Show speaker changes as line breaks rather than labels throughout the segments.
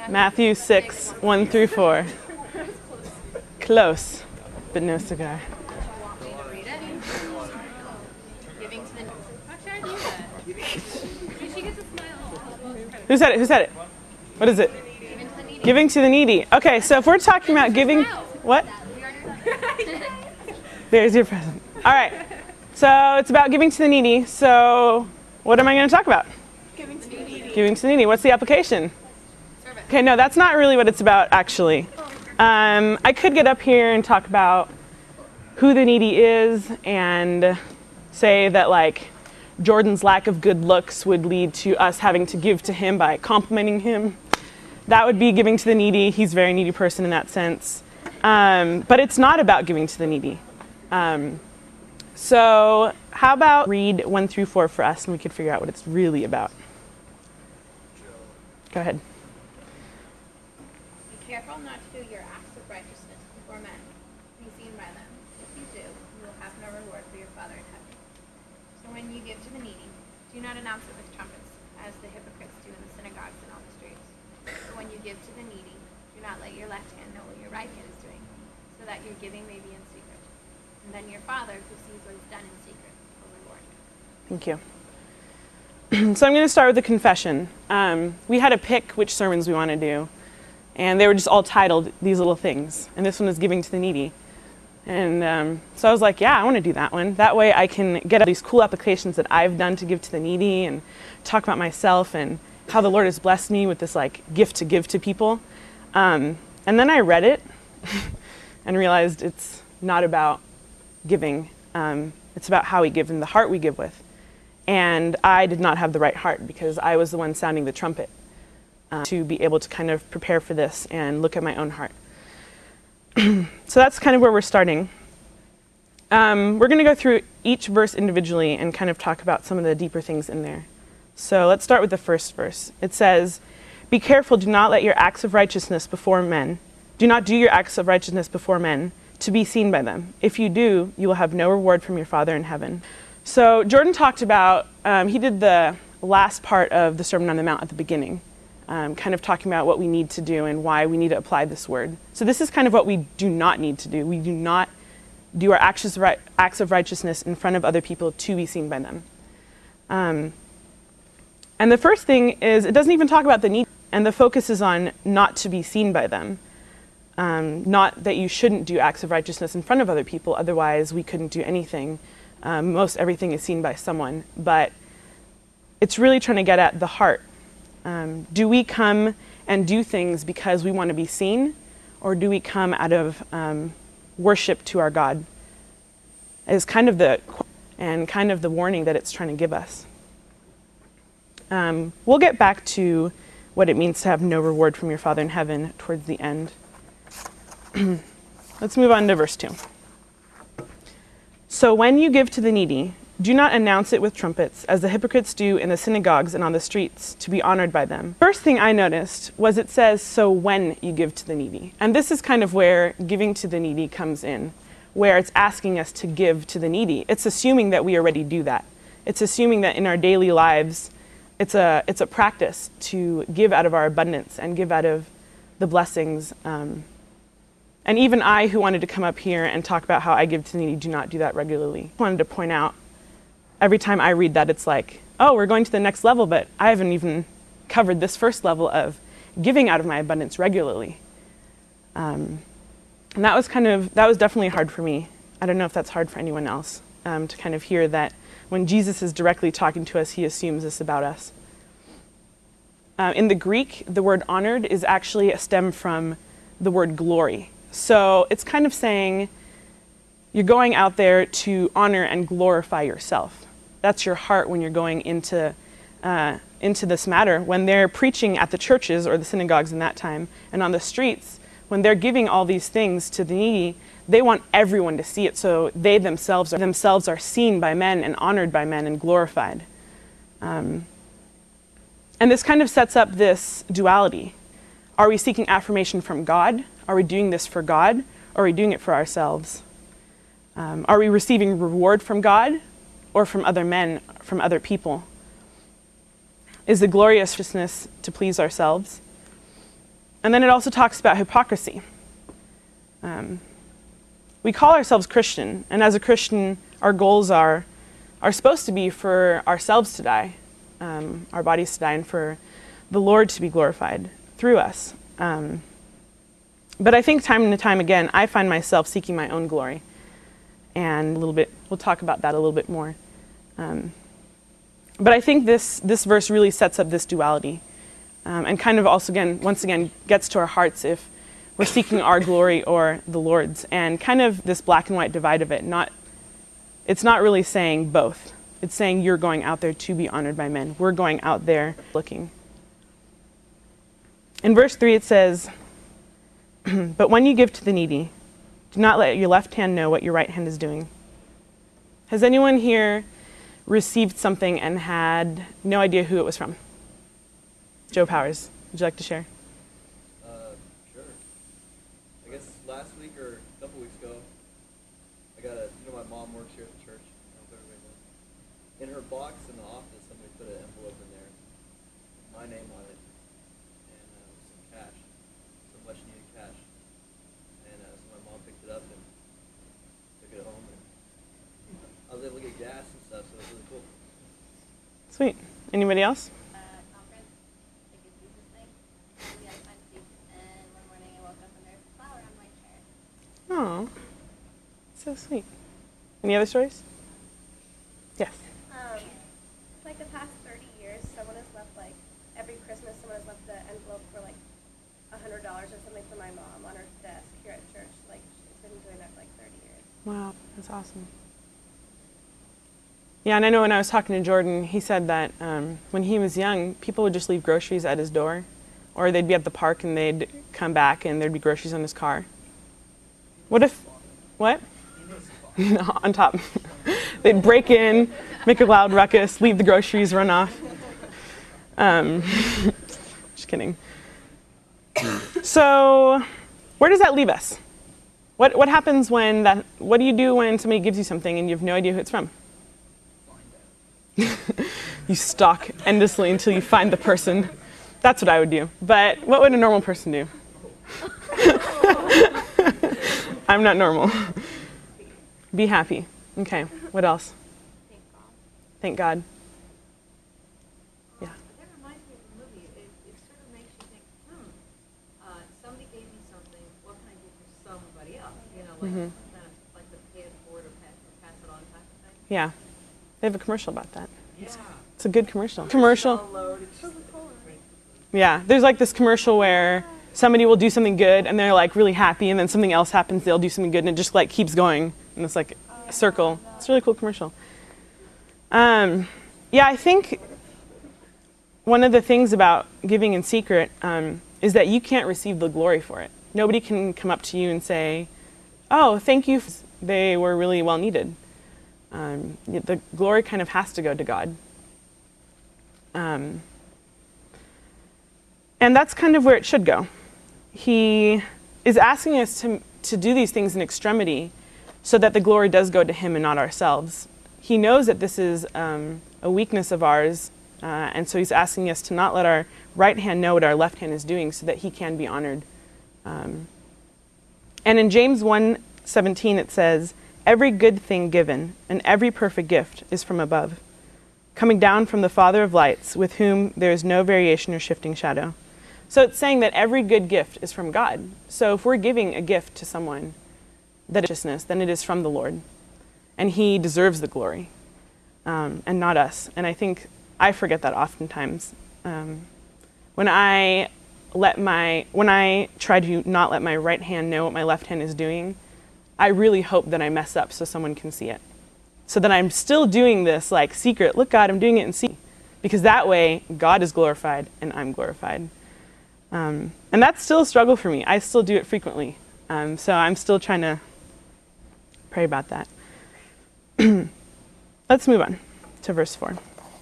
Matthew 6, 1 through 4. Close, but no cigar. Who said it? Who said it? What is it? Giving to the needy. Okay, so if we're talking about giving, what? There's your present. All right, so it's about giving to the needy. So what am I going to talk about?
Giving to the needy.
Giving to the needy. What's the application? Okay, no, that's not really what it's about, actually. I could get up here and talk about who the needy is and say that, like, Jordan's lack of good looks would lead to us having to give to him by complimenting him. That would be giving to the needy. He's a very needy person in that sense. But it's not about giving to the needy. So how about read 1 through 4 for us and we could figure out what it's really about. Go ahead.
Be careful not to do your acts of righteousness before men, to be seen by them. If you do, you will have no reward for your Father in heaven. So when you give to the needy, do not announce it with trumpets, as the hypocrites do in the synagogues and on the streets. But when you give to the needy, do not let your left hand know what your right hand is doing, so that your giving may be in secret. And then your Father, who sees what is done in secret, will reward you.
Thank you. So I'm going to start with the confession. We had to pick which sermons we want to do, and they were just all titled these little things. And this one is giving to the needy. And so I was like, yeah, I want to do that one. That way I can get all these cool applications that I've done to give to the needy and talk about myself and how the Lord has blessed me with this like gift to give to people. And then I read it and realized it's not about giving. It's about how we give and the heart we give with. And I did not have the right heart because I was the one sounding the trumpet to be able to kind of prepare for this and look at my own heart. So that's kind of where we're starting. We're going to go through each verse individually and kind of talk about some of the deeper things in there. So let's start with the first verse. It says, "Be careful, do not let your acts of righteousness before men. Do not do your acts of righteousness before men to be seen by them. If you do, you will have no reward from your Father in heaven." So Jordan talked about, he did the last part of the Sermon on the Mount at the beginning, kind of talking about what we need to do and why we need to apply this word. So this is kind of what we do not need to do. We do not do our acts of righteousness in front of other people to be seen by them. And the first thing is, it doesn't even talk about the need, and the focus is on not to be seen by them. Not that you shouldn't do acts of righteousness in front of other people, otherwise we couldn't do anything. Most everything is seen by someone, but it's really trying to get at the heart. Do we come and do things because we want to be seen, or do we come out of worship to our God? Is kind of the warning that it's trying to give us. We'll get back to what it means to have no reward from your Father in heaven towards the end. Let's move on to verse 2. "So when you give to the needy, do not announce it with trumpets, as the hypocrites do in the synagogues and on the streets, to be honored by them." First thing I noticed was it says, "So when you give to the needy." And this is kind of where giving to the needy comes in, where it's asking us to give to the needy. It's assuming that we already do that. It's assuming that in our daily lives, it's a practice to give out of our abundance and give out of the blessings. And even I, who wanted to come up here and talk about how I give to the needy, do not do that regularly. I wanted to point out, every time I read that, it's like, oh, we're going to the next level, but I haven't even covered this first level of giving out of my abundance regularly. And that was definitely hard for me. I don't know if that's hard for anyone else, to kind of hear that when Jesus is directly talking to us, he assumes this about us. In the Greek, the word honored is actually a stem from the word glory. So it's kind of saying you're going out there to honor and glorify yourself. That's your heart when you're going into this matter. When they're preaching at the churches or the synagogues in that time and on the streets, when they're giving all these things to the needy, they want everyone to see it, so they themselves are seen by men and honored by men and glorified. And this kind of sets up this duality. Are we seeking affirmation from God? Are we doing this for God, or are we doing it for ourselves? Are we receiving reward from God, or from other men, from other people? Is the gloriousness to please ourselves? And then it also talks about hypocrisy. We call ourselves Christian, and as a Christian, our goals are supposed to be for ourselves to die, our bodies to die, and for the Lord to be glorified through us. But I think time and time again, I find myself seeking my own glory. And we'll talk about that a little bit more. But I think this verse really sets up this duality. And kind of also, once again, gets to our hearts if we're seeking our glory or the Lord's. And kind of this black and white divide of it. It's not really saying both. It's saying you're going out there to be honored by men. We're going out there looking. In verse 3 it says, "But when you give to the needy, do not let your left hand know what your right hand is doing." Has anyone here received something and had no idea who it was from? Joe Powers, would you like to share?
Sure. I guess last week or a couple weeks ago, I got my mom works here at the church. I don't know if everybody knows. In her box in the office, somebody put an envelope in there, my name on it, and some cash, some much needed cash. And so my mom picked it up and took it home, and I was able to get gas and stuff, so it was really cool.
Sweet. Anybody else?
Conference, like a Jesus thing. We had to find seats, and one morning I woke up and there's a flower on my chair.
Oh, so sweet. Any other stories? Yes.
Like the past 30 years, someone has left, like, every Christmas, someone has left the envelope for, like, $100 or something for my mom on her desk here at church. Like, she's been doing that for, like, 30 years.
Wow, that's awesome. Yeah, and I know when I was talking to Jordan, he said that when he was young, people would just leave groceries at his door, or they'd be at the park and they'd come back and there'd be groceries on his car. What if, what? No, on top. They'd break in, make a loud ruckus, leave the groceries, run off. Just kidding. So, where does that leave us? What happens what do you do when somebody gives you something and you have no idea who it's from? You stalk endlessly until you find the person. That's what I would do. But what would a normal person do? I'm not normal. Be happy. Okay, what else? Thank God. Yeah.
That reminds me of a movie. It sort of makes you think, somebody gave me something, what can I do for somebody else? Kind of like the pay it forward or pass it on type of thing.
Yeah. They have a commercial about that.
Yeah.
It's a good commercial. Commercial.
Download, it's just
Yeah, there's like this commercial where somebody will do something good and they're like really happy, and then something else happens, they'll do something good, and it just like keeps going, and it's like a circle. It's a really cool commercial. Yeah, I think one of the things about giving in secret is that you can't receive the glory for it. Nobody can come up to you and say, "Oh, thank you. They were really well needed." The glory kind of has to go to God. And that's kind of where it should go. He is asking us to do these things in extremity so that the glory does go to him and not ourselves. He knows that this is a weakness of ours, and so he's asking us to not let our right hand know what our left hand is doing so that he can be honored. And in James 1:17 it says, "Every good thing given and every perfect gift is from above, coming down from the Father of lights, with whom there is no variation or shifting shadow." So it's saying that every good gift is from God. So if we're giving a gift to someone that is righteousness, then it is from the Lord. And he deserves the glory, and not us. And I think I forget that oftentimes. When I try to not let my right hand know what my left hand is doing, I really hope that I mess up so someone can see it. So that I'm still doing this like secret, look God, I'm doing it in secret. Because that way, God is glorified and I'm glorified. And that's still a struggle for me. I still do it frequently. So I'm still trying to pray about that. Let's move on to verse 4.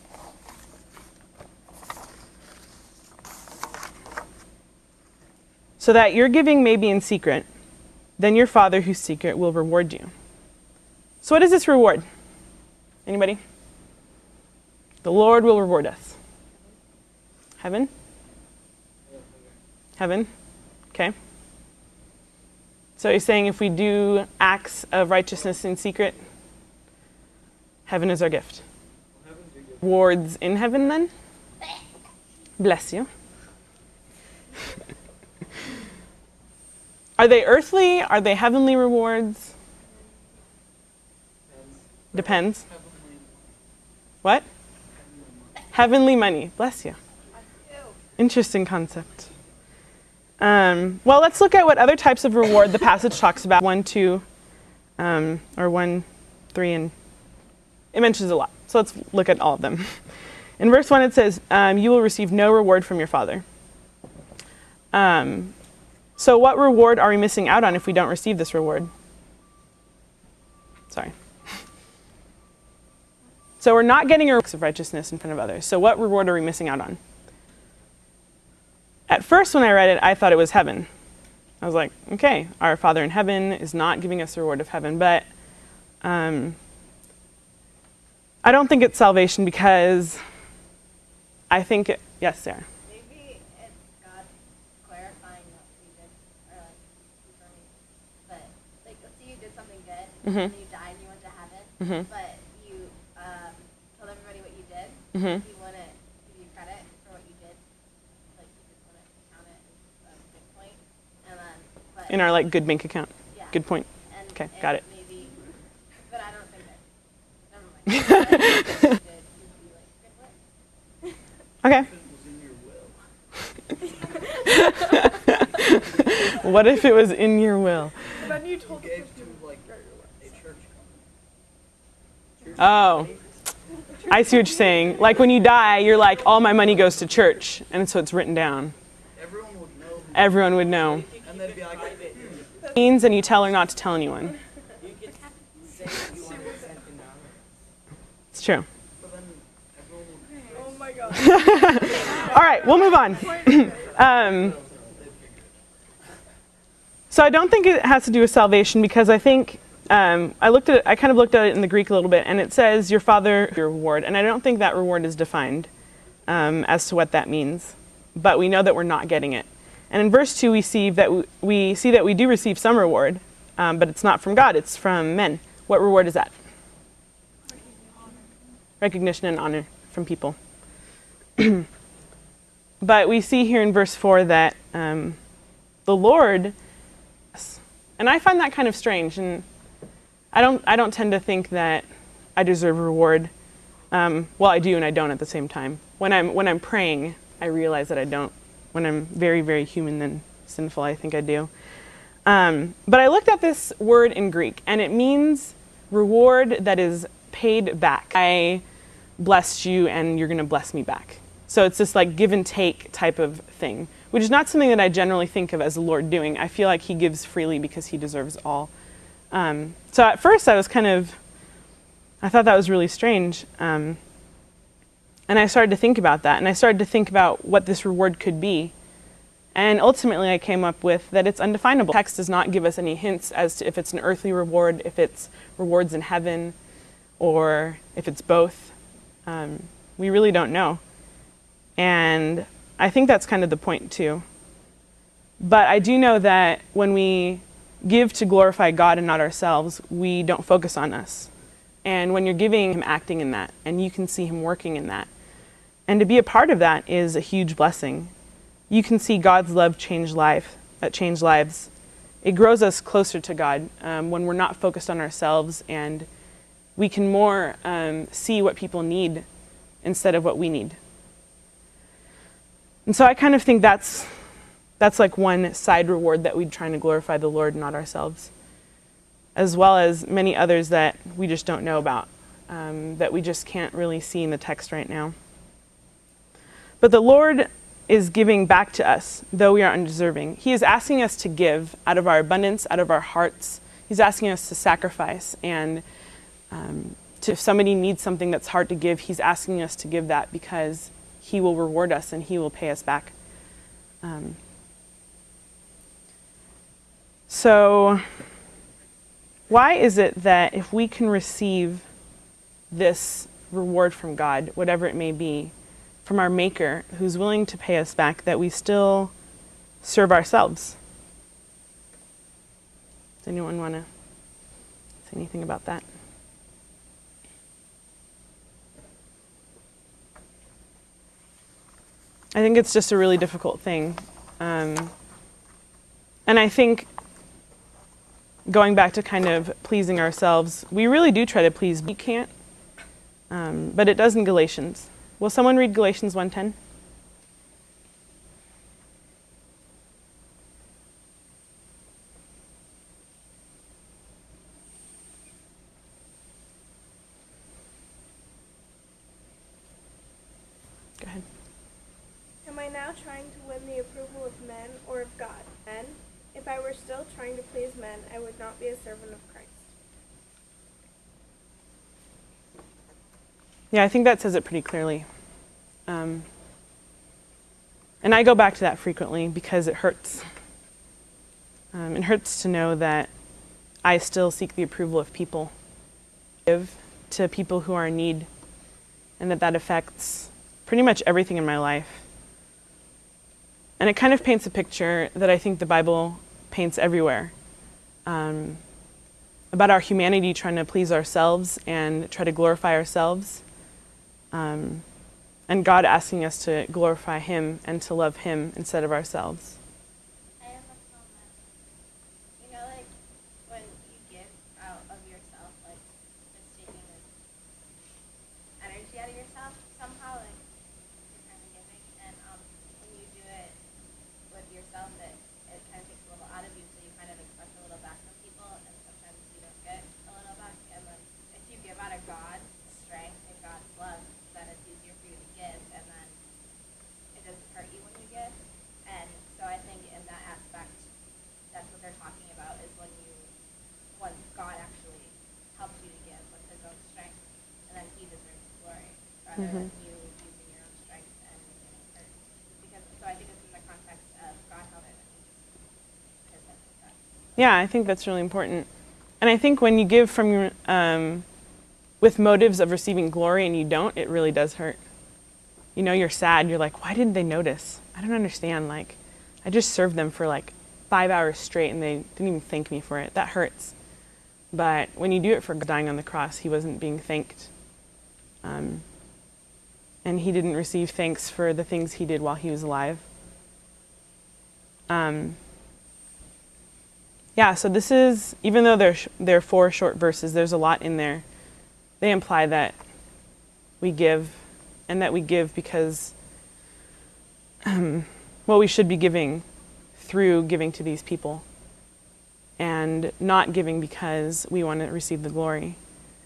So that your giving may be in secret, then your Father who's secret will reward you. So what is this reward? Anybody? The Lord will reward us. Heaven? Heaven? Okay? So he's saying if we do acts of righteousness in secret, heaven is our gift. Rewards in heaven then? Bless you. Are they earthly? Are they heavenly rewards? Depends. What? Heavenly money. Bless you. Interesting concept. Well, let's look at what other types of reward the passage talks about. 1, 2, or 1, 3, and it mentions a lot. So let's look at all of them. In verse 1 it says, you will receive no reward from your Father. So what reward are we missing out on if we don't receive this reward? Sorry. So we're not getting our works of righteousness in front of others. So what reward are we missing out on? At first when I read it, I thought it was heaven. I was like, okay, our Father in heaven is not giving us the reward of heaven. But I don't think it's salvation because I think it, yes, Sarah.
Maybe it's God clarifying what we did, or like confirming. But like, let's say you did something good, and you died and you went to heaven, but you told everybody what you did. You want to give you credit for what you did, like you just want to count it as a good point, and then. But
In our like good bank account.
yeah.
Good point.
And,
Okay,
and
got it.
Maybe, but I don't think that. Never mind. But you'd be like, good work.
Okay. What if it was in your will?
Then you told
Gave to like a church company.
Oh, I see what you're saying. Like when you die, you're like, all my money goes to church, and so it's written down.
Everyone would know.
Everyone would know.
And they'd be like,
Means, and you tell her not to tell anyone. It's true.
so then everyone would.
oh my god.
All right, we'll move on. So I don't think it has to do with salvation because I think I kind of looked at it in the Greek a little bit, and it says your Father your reward, and I don't think that reward is defined as to what that means, but we know that we're not getting it. And in verse 2, we see that we do receive some reward, but it's not from God; it's from men. What reward is that? Recognition and honor from people. But we see here in verse 4 that the Lord, and I find that kind of strange, and I don't tend to think that I deserve reward. Well, I do and I don't at the same time. When I'm praying, I realize that I don't. When I'm very, very human and sinful, I think I do. But I looked at this word in Greek, and it means reward that is paid back. I blessed you, and you're going to bless me back. So it's this like give and take type of thing, which is not something that I generally think of as the Lord doing. I feel like he gives freely because he deserves all. So at first I thought that was really strange. And I started to think about that, and I started to think about what this reward could be. And ultimately I came up with that it's undefinable. The text does not give us any hints as to if it's an earthly reward, if it's rewards in heaven, or if it's both. We really don't know. And I think that's kind of the point too. But I do know that when we give to glorify God and not ourselves, we don't focus on us. And when you're giving, him acting in that, and you can see him working in that. And to be a part of that is a huge blessing. You can see God's love change lives. It grows us closer to God when we're not focused on ourselves, and we can more see what people need instead of what we need. And so I kind of think that's like one side reward that we're trying to glorify the Lord, not ourselves, as well as many others that we just don't know about, that we just can't really see in the text right now. But the Lord is giving back to us, though we are undeserving. He is asking us to give out of our abundance, out of our hearts. He's asking us to sacrifice, and if somebody needs something that's hard to give, he's asking us to give that because he will reward us and he will pay us back. So why is it that if we can receive this reward from God, whatever it may be, from our Maker who's willing to pay us back, that we still serve ourselves Does anyone want to say anything about that? I think it's just a really difficult thing. And I think going back to kind of pleasing ourselves, we really do try to please. We can't. But it does in Galatians. Will someone read Galatians 1:10? Go ahead.
Am I now trying to win the approval of men or of God? Men, if I were still trying to please men, I would not be a servant of Christ.
Yeah, I think that says it pretty clearly. And I go back to that frequently because it hurts. It hurts to know that I still seek the approval of people, give to people who are in need, and that affects pretty much everything in my life. And it kind of paints a picture that I think the Bible paints everywhere, about our humanity trying to please ourselves and try to glorify ourselves. And God asking us to glorify Him and to love Him instead of ourselves.
I have a comment. You know, like, when you give out of yourself, like, just taking this energy out of yourself, somehow, like, you're kind of giving, and when you do it with yourself, it kind of takes a little out of you, so you kind of expect a little back from people, and sometimes you don't get a little back, and then if you give out of God's strength and God's love, then it's easier for you to give, and then it doesn't hurt you when you give. And so I think in that aspect, that's what they're talking about, is when God actually helps you to give with His own strength, and then He deserves the glory, rather than you using your own strength and making it hurt. So I think it's in the context of God helping His strength.
Yeah, I think that's really important. And I think when you give from your, with motives of receiving glory and you don't, it really does hurt. You know, you're sad. You're like, why didn't they notice? I don't understand. Like, I just served them for like 5 hours straight and they didn't even thank me for it. That hurts. But when you do it for God dying on the cross, He wasn't being thanked. And He didn't receive thanks for the things He did while He was alive. Yeah, so this is, even though they're 4 short verses, there's a lot in there. They imply that we give, and that we give because, well, we should be giving through giving to these people, and not giving because we want to receive the glory.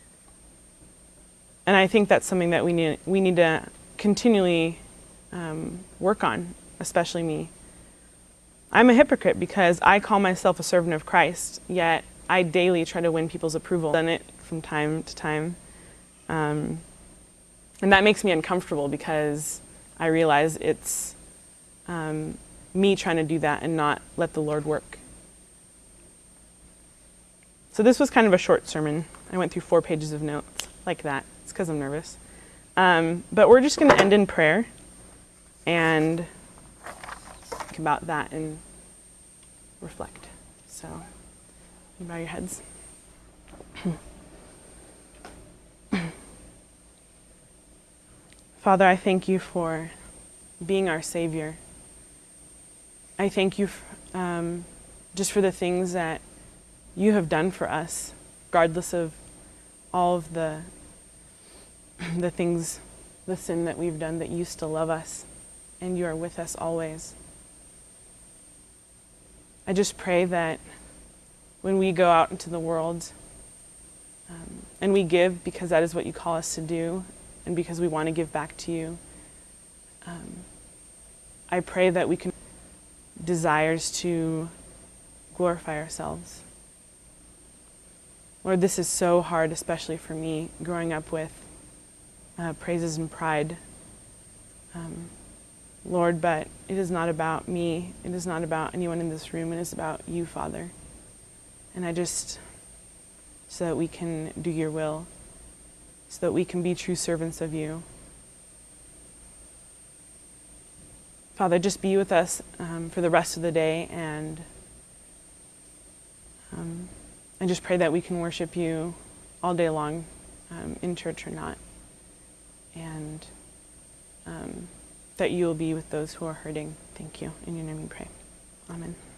And I think that's something that we need to continually work on, especially me. I'm a hypocrite because I call myself a servant of Christ, yet I daily try to win people's approval. I've done it from time to time. And that makes me uncomfortable because I realize it's me trying to do that and not let the Lord work. So this was kind of a short sermon. I went through 4 pages of notes like that. It's because I'm nervous. But we're just going to end in prayer and think about that and reflect. So, you bow your heads. Father, I thank you for being our Savior. I thank you just for the things that you have done for us, regardless of all of the things, the sin that we've done, that you still love us and you are with us always. I just pray that when we go out into the world and we give because that is what you call us to do and because we want to give back to you, I pray that we can desires to glorify ourselves. Lord, this is so hard, especially for me, growing up with praises and pride. Lord, but it is not about me. It is not about anyone in this room. It is about you, Father. And I just, so that we can do your will, so that we can be true servants of you. Father, just be with us for the rest of the day, and I just pray that we can worship you all day long, in church or not, and that you will be with those who are hurting. Thank you. In your name we pray. Amen.